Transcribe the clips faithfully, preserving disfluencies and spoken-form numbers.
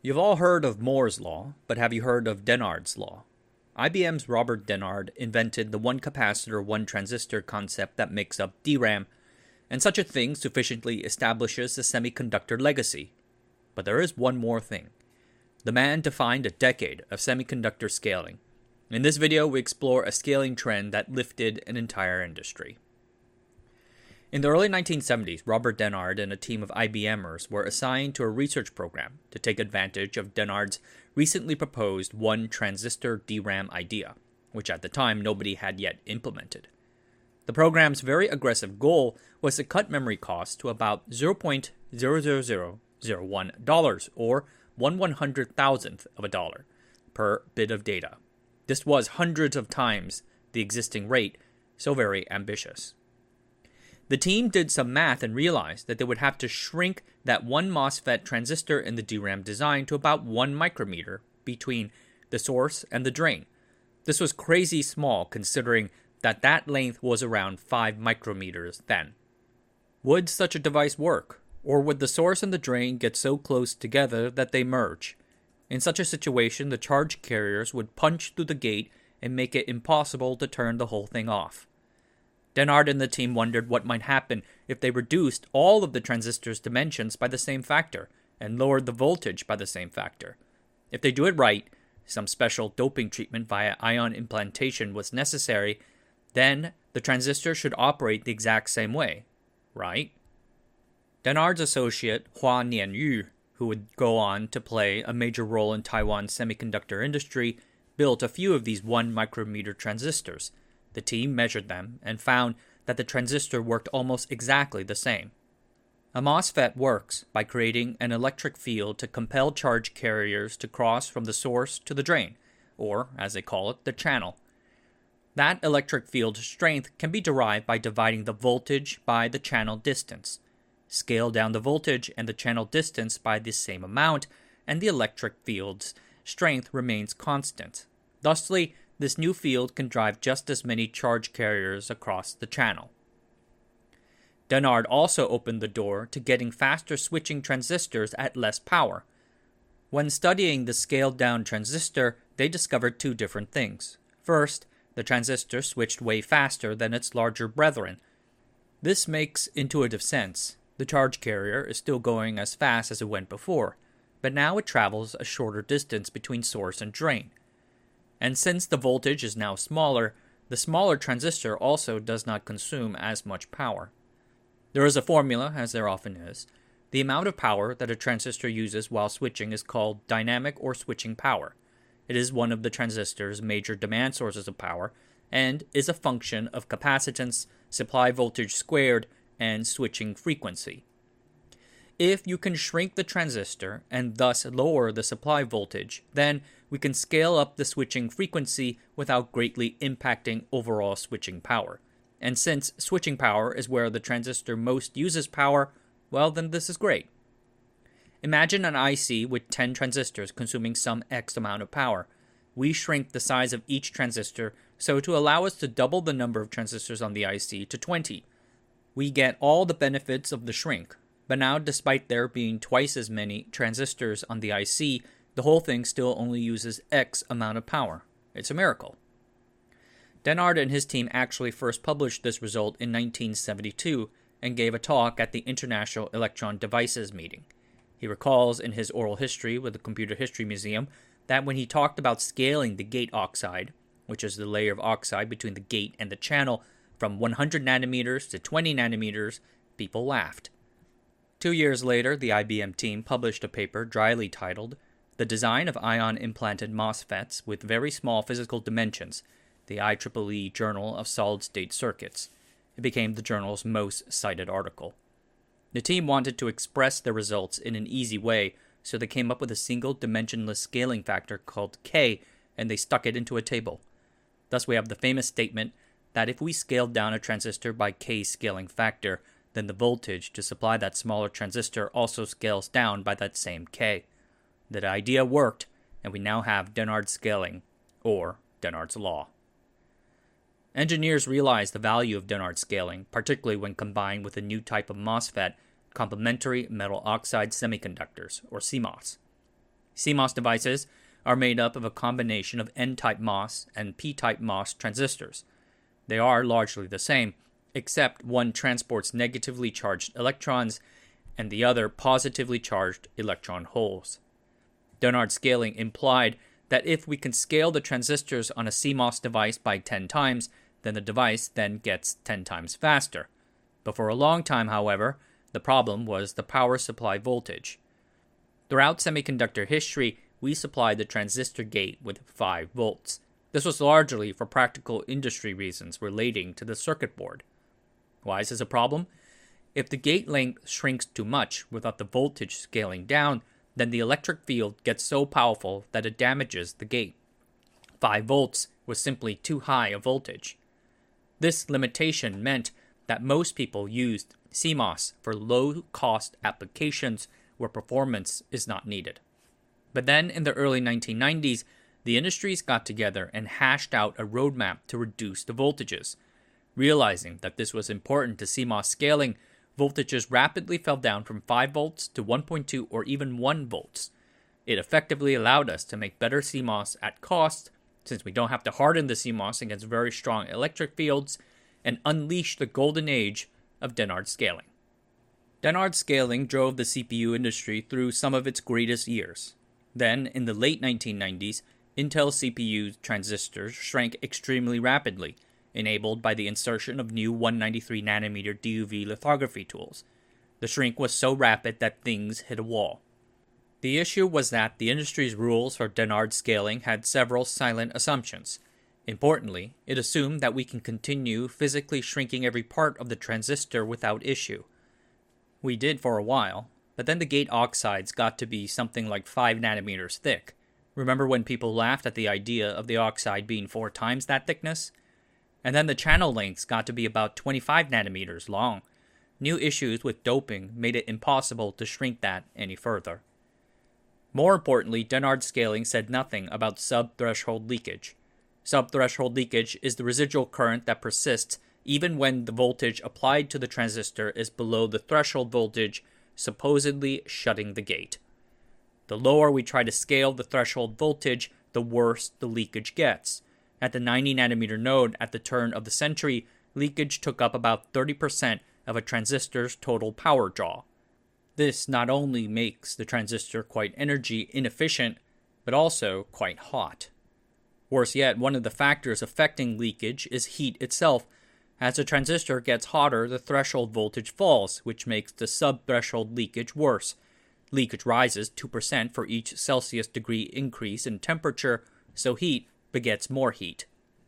You've all heard of Moore's Law, but have you heard of Dennard's Law? I B M's Robert Dennard invented the one capacitor, one transistor concept that makes up D RAM, and such a thing sufficiently establishes a semiconductor legacy. But there is one more thing. The man defined a decade of semiconductor scaling. In this video, we explore a scaling trend that lifted an entire industry. In the early nineteen seventies, Robert Dennard and a team of IBMers were assigned to a research program to take advantage of Dennard's recently proposed one-transistor D RAM idea, which at the time nobody had yet implemented. The program's very aggressive goal was to cut memory costs to about zero point zero zero zero zero one dollars, or one one hundred thousandth of a dollar, per bit of data. This was hundreds of times the existing rate, so very ambitious. The team did some math and realized that they would have to shrink that one MOSFET transistor in the D RAM design to about one micrometer between the source and the drain. This was crazy small considering that that length was around five micrometers then. Would such a device work? Or would the source and the drain get so close together that they merge? In such a situation, the charge carriers would punch through the gate and make it impossible to turn the whole thing off. Dennard and the team wondered what might happen if they reduced all of the transistor's dimensions by the same factor and lowered the voltage by the same factor. If they do it right, some special doping treatment via ion implantation was necessary, then the transistor should operate the exact same way, right? Dennard's associate, Hua Nianyu, who would go on to play a major role in Taiwan's semiconductor industry, built a few of these one micrometer transistors. The team measured them and found that the transistor worked almost exactly the same. A MOSFET works by creating an electric field to compel charge carriers to cross from the source to the drain, or, as they call it, the channel. That electric field strength can be derived by dividing the voltage by the channel distance. Scale down the voltage and the channel distance by the same amount, and the electric field's strength remains constant. Thusly, this new field can drive just as many charge carriers across the channel. Dennard also opened the door to getting faster switching transistors at less power. When studying the scaled-down transistor, they discovered two different things. First, the transistor switched way faster than its larger brethren. This makes intuitive sense. The charge carrier is still going as fast as it went before, but now it travels a shorter distance between source and drain. And since the voltage is now smaller, the smaller transistor also does not consume as much power. There is a formula, as there often is. The amount of power that a transistor uses while switching is called dynamic or switching power. It is one of the transistor's major demand sources of power, and is a function of capacitance, supply voltage squared, and switching frequency. If you can shrink the transistor and thus lower the supply voltage, then we can scale up the switching frequency without greatly impacting overall switching power. And since switching power is where the transistor most uses power, well then this is great. Imagine an I C with ten transistors consuming some X amount of power. We shrink the size of each transistor so to allow us to double the number of transistors on the I C to twenty. We get all the benefits of the shrink, but now despite there being twice as many transistors on the I C, the whole thing still only uses X amount of power. It's a miracle. Dennard and his team actually first published this result in nineteen seventy-two and gave a talk at the International Electron Devices meeting. He recalls in his oral history with the Computer History Museum that when he talked about scaling the gate oxide, which is the layer of oxide between the gate and the channel, from one hundred nanometers to twenty nanometers, people laughed. Two years later, the I B M team published a paper dryly titled The Design of Ion-Implanted MOSFETs with Very Small Physical Dimensions, the I triple E Journal of Solid-State Circuits. It became the journal's most cited article. The team wanted to express their results in an easy way, so they came up with a single dimensionless scaling factor called K, and they stuck it into a table. Thus we have the famous statement that if we scaled down a transistor by K scaling factor, then the voltage to supply that smaller transistor also scales down by that same K. That idea worked, and we now have Dennard scaling, or Dennard's law. Engineers realized the value of Dennard scaling, particularly when combined with a new type of MOSFET, complementary metal oxide semiconductors, or C M O S. C MOS devices are made up of a combination of N-type MOS and P-type MOS transistors. They are largely the same, except one transports negatively charged electrons and the other positively charged electron holes. Dennard scaling implied that if we can scale the transistors on a C MOS device by ten times, then the device then gets ten times faster. But for a long time, however, the problem was the power supply voltage. Throughout semiconductor history, we supplied the transistor gate with five volts. This was largely for practical industry reasons relating to the circuit board. Why is this a problem? If the gate length shrinks too much without the voltage scaling down, then the electric field gets so powerful that it damages the gate. five volts was simply too high a voltage. This limitation meant that most people used C MOS for low-cost applications where performance is not needed. But then in the early nineteen nineties, the industries got together and hashed out a roadmap to reduce the voltages. Realizing that this was important to C MOS scaling, voltages rapidly fell down from five volts to one point two or even one volts. It effectively allowed us to make better C MOS at cost, since we don't have to harden the C MOS against very strong electric fields, and unleash the golden age of Dennard scaling. Dennard scaling drove the C P U industry through some of its greatest years. Then, in the late nineteen nineties, Intel C P U transistors shrank extremely rapidly, enabled by the insertion of new one ninety-three nanometer D U V lithography tools. The shrink was so rapid that things hit a wall. The issue was that the industry's rules for Dennard scaling had several silent assumptions. Importantly, it assumed that we can continue physically shrinking every part of the transistor without issue. We did for a while, but then the gate oxides got to be something like five nanometers thick. Remember when people laughed at the idea of the oxide being four times that thickness? And then the channel lengths got to be about twenty-five nanometers long. New issues with doping made it impossible to shrink that any further. More importantly, Dennard scaling said nothing about sub-threshold leakage. Sub-threshold leakage is the residual current that persists even when the voltage applied to the transistor is below the threshold voltage, supposedly shutting the gate. The lower we try to scale the threshold voltage, the worse the leakage gets. At the ninety nanometer node at the turn of the century, leakage took up about thirty percent of a transistor's total power draw. This not only makes the transistor quite energy inefficient, but also quite hot. Worse yet, one of the factors affecting leakage is heat itself. As the transistor gets hotter, the threshold voltage falls, which makes the sub-threshold leakage worse. Leakage rises two percent for each Celsius degree increase in temperature, so heat begets more heat.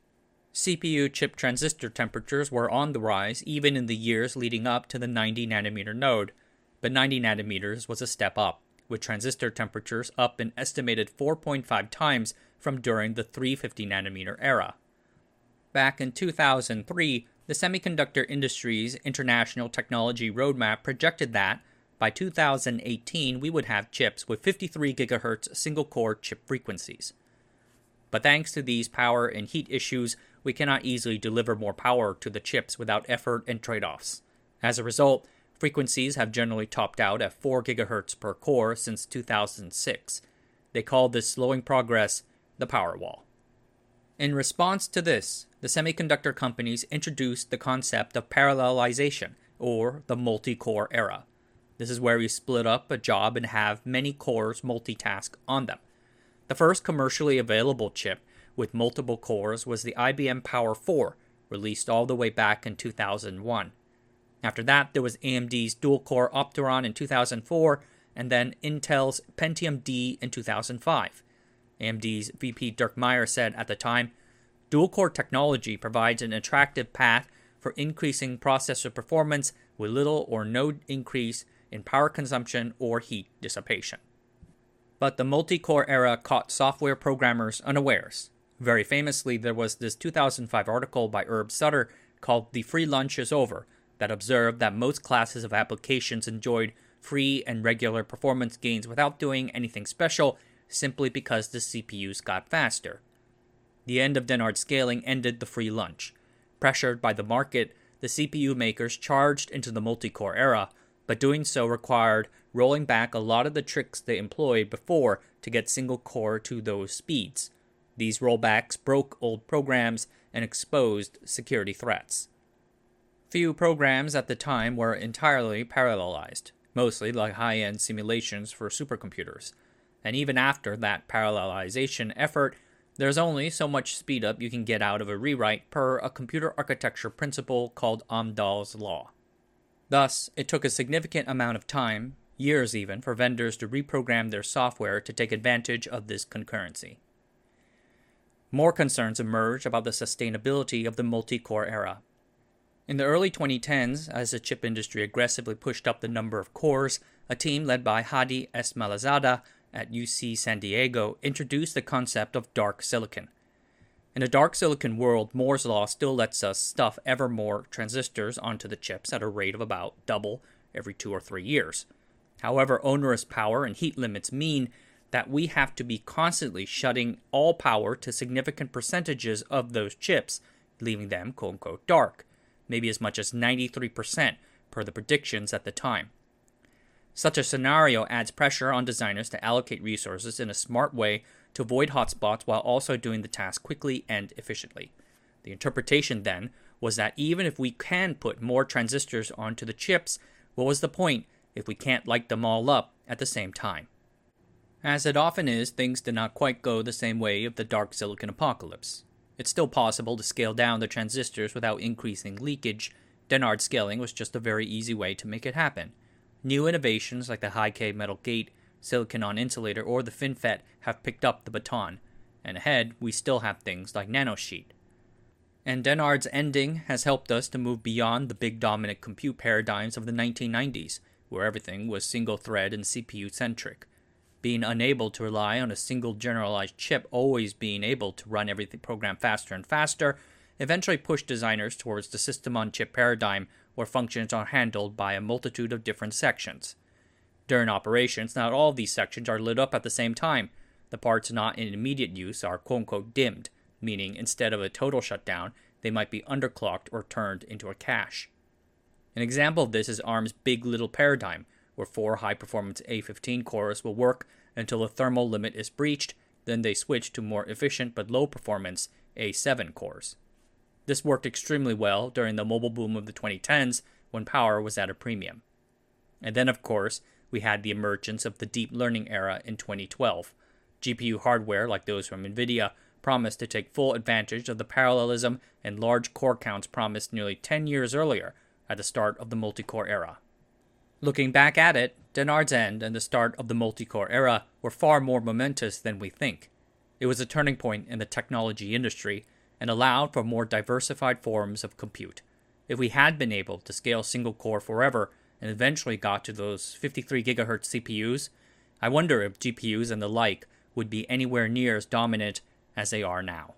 C P U chip transistor temperatures were on the rise even in the years leading up to the ninety nanometer node, but ninety nanometers was a step up, with transistor temperatures up an estimated four point five times from during the three hundred fifty nanometer era. Back in two thousand three, the Semiconductor Industry's International Technology Roadmap projected that, by two thousand eighteen, we would have chips with fifty-three gigahertz single-core chip frequencies. But thanks to these power and heat issues, we cannot easily deliver more power to the chips without effort and trade-offs. As a result, frequencies have generally topped out at four gigahertz per core since two thousand six. They call this slowing progress the power wall. In response to this, the semiconductor companies introduced the concept of parallelization, or the multi-core era. This is where you split up a job and have many cores multitask on them. The first commercially available chip with multiple cores was the I B M Power four, released all the way back in two thousand one. After that, there was A M D's dual-core Opteron in two thousand four, and then Intel's Pentium D in two thousand five. A M D's V P Dirk Meyer said at the time, "Dual-core technology provides an attractive path for increasing processor performance with little or no increase in power consumption or heat dissipation." But the multi-core era caught software programmers unawares. Very famously, there was this two thousand five article by Herb Sutter called "The Free Lunch is Over" that observed that most classes of applications enjoyed free and regular performance gains without doing anything special, simply because the C P Us got faster. The end of Dennard scaling ended the free lunch. Pressured by the market, the C P U makers charged into the multi-core era, but doing so required rolling back a lot of the tricks they employed before to get single core to those speeds. These rollbacks broke old programs and exposed security threats. Few programs at the time were entirely parallelized, mostly like high-end simulations for supercomputers. And even after that parallelization effort, there's only so much speedup you can get out of a rewrite per a computer architecture principle called Amdahl's law. Thus, it took a significant amount of time, years even, for vendors to reprogram their software to take advantage of this concurrency. More concerns emerged about the sustainability of the multi-core era. In the early twenty tens, as the chip industry aggressively pushed up the number of cores, a team led by Hadi Esmailzadeh at U C San Diego introduced the concept of dark silicon. In a dark silicon world, Moore's law still lets us stuff ever more transistors onto the chips at a rate of about double every two or three years. However, onerous power and heat limits mean that we have to be constantly shutting all power to significant percentages of those chips, leaving them quote-unquote dark, maybe as much as ninety-three percent per the predictions at the time. Such a scenario adds pressure on designers to allocate resources in a smart way to avoid hotspots while also doing the task quickly and efficiently. The interpretation then was that even if we can put more transistors onto the chips, what was the point if we can't light them all up at the same time? As it often is, things did not quite go the same way of the dark silicon apocalypse. It's still possible to scale down the transistors without increasing leakage. Dennard scaling was just a very easy way to make it happen. New innovations like the high-K metal gate, silicon-on insulator, or the FinFET have picked up the baton. And ahead, we still have things like nanosheet. And Dennard's ending has helped us to move beyond the big dominant compute paradigms of the nineteen nineties, where everything was single-thread and C P U-centric. Being unable to rely on a single generalized chip always being able to run everything program faster and faster eventually pushed designers towards the system-on-chip paradigm where functions are handled by a multitude of different sections. During operations, not all of these sections are lit up at the same time. The parts not in immediate use are quote-unquote dimmed, meaning instead of a total shutdown, they might be underclocked or turned into a cache. An example of this is ARM's Big Little paradigm, where four high-performance A fifteen cores will work until the thermal limit is breached, then they switch to more efficient but low-performance A seven cores. This worked extremely well during the mobile boom of the twenty tens when power was at a premium. And then, of course, we had the emergence of the deep learning era in twenty twelve. G P U hardware, like those from NVIDIA, promised to take full advantage of the parallelism and large core counts promised nearly ten years earlier at the start of the multi-core era. Looking back at it, Dennard's end and the start of the multi-core era were far more momentous than we think. It was a turning point in the technology industry and allowed for more diversified forms of compute. If we had been able to scale single core forever and eventually got to those fifty-three gigahertz C P Us, I wonder if G P Us and the like would be anywhere near as dominant as they are now.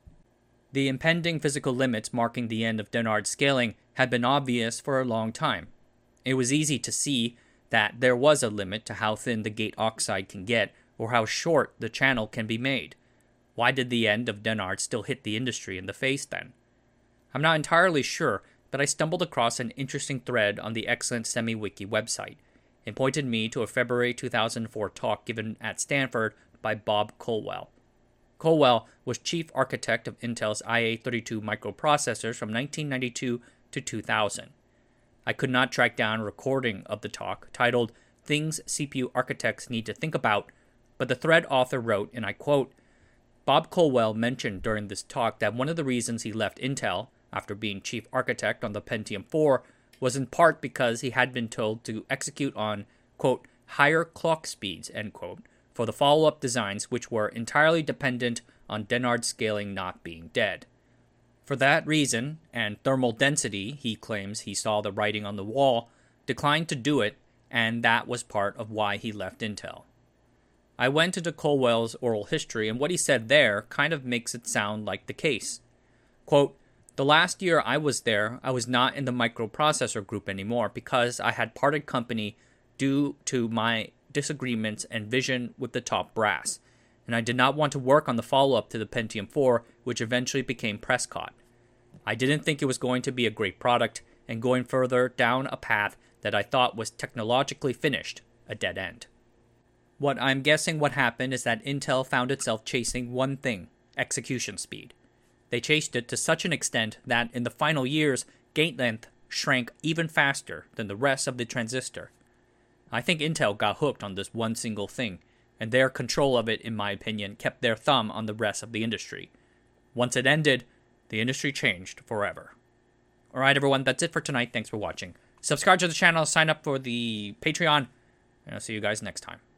The impending physical limits marking the end of Dennard's scaling had been obvious for a long time. It was easy to see that there was a limit to how thin the gate oxide can get or how short the channel can be made. Why did the end of Dennard still hit the industry in the face then? I'm not entirely sure, but I stumbled across an interesting thread on the excellent SemiWiki website. It pointed me to a February two thousand four talk given at Stanford by Bob Colwell. Colwell was chief architect of Intel's I A thirty-two microprocessors from nineteen ninety-two to two thousand. I could not track down a recording of the talk titled Things C P U Architects Need to Think About, but the thread author wrote, and I quote, Bob Colwell mentioned during this talk that one of the reasons he left Intel, after being chief architect on the Pentium four, was in part because he had been told to execute on, quote, higher clock speeds, end quote, for the follow-up designs which were entirely dependent on Dennard scaling not being dead. For that reason, and thermal density, he claims he saw the writing on the wall, declined to do it, and that was part of why he left Intel. I went into Colwell's oral history, and what he said there kind of makes it sound like the case. Quote, the last year I was there, I was not in the microprocessor group anymore because I had parted company due to my disagreements and vision with the top brass, and I did not want to work on the follow-up to the Pentium four, which eventually became Prescott. I didn't think it was going to be a great product, and going further down a path that I thought was technologically finished, a dead end. What I'm guessing what happened is that Intel found itself chasing one thing, execution speed. They chased it to such an extent that in the final years, gate length shrank even faster than the rest of the transistor. I think Intel got hooked on this one single thing, and their control of it, in my opinion, kept their thumb on the rest of the industry. Once it ended, the industry changed forever. Alright everyone, that's it for tonight. Thanks for watching. Subscribe to the channel, sign up for the Patreon, and I'll see you guys next time.